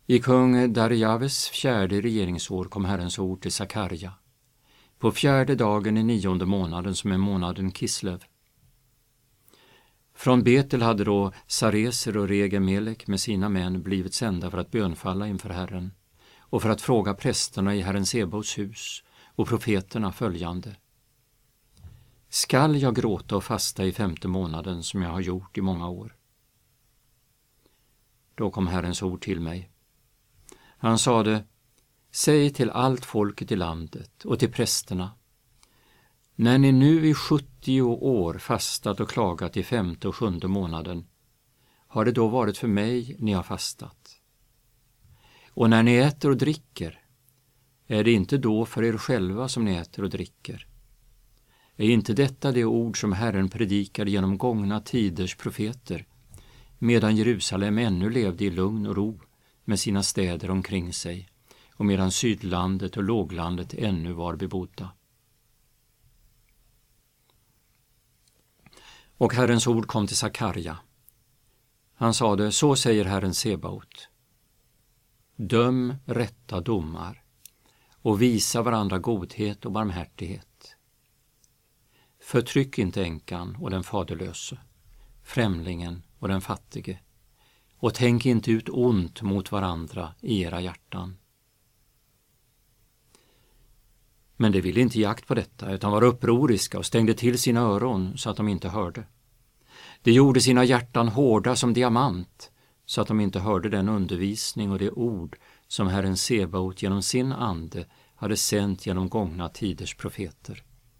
I kung Darjaves 4:e regeringsår kom Herrens ord till Sakarja, på 4:e dagen i 9:e månaden, som är månaden Kislev. Från Betel hade då Sareser och Regemelek med sina män blivit sända för att bönfalla inför Herren och för att fråga prästerna i Herren Sebaots hus och profeterna följande: skall jag gråta och fasta i 5:e månaden som jag har gjort i många år? Då kom Herrens ord till mig. Han sade: säg till allt folket i landet och till prästerna: när ni nu i 70 år fastat och klagat i 5:e och 7:e månaden, har det då varit för mig ni har fastat? Och när ni äter och dricker, är det inte då för er själva som ni äter och dricker? Är inte detta det ord som Herren predikade genom gångna tiders profeter, medan Jerusalem ännu levde i lugn och ro med sina städer omkring sig, och medan sydlandet och låglandet ännu var bebodda? Och Herrens ord kom till Sakarja. Han sade: så säger Herren Sebaot: döm rätta domar och visa varandra godhet och barmhärtighet. Förtryck inte änkan och den faderlöse, främlingen och den fattige, och tänk inte ut ont mot varandra i era hjärtan. Men de ville inte ge akt på detta, utan var upproriska och stängde till sina öron så att de inte hörde. De gjorde sina hjärtan hårda som diamant, så att de inte hörde den undervisning och det ord som Herren Sebaot genom sin ande hade sänt genom gångna tiders profeter.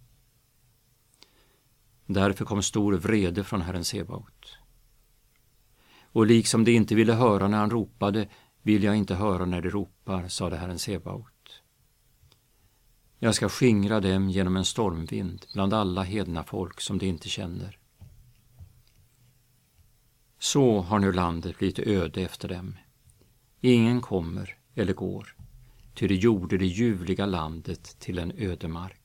Därför kom stor vrede från Herren Sebaot. Och liksom de inte ville höra när han ropade, vill jag inte höra när de ropar, sade Herren Sebaot. Jag ska skingra dem genom en stormvind bland alla hedna folk som de inte känner. Så har nu landet blivit öde efter dem. Ingen kommer eller går, ty det gjorde det ljuvliga landet till en ödemark.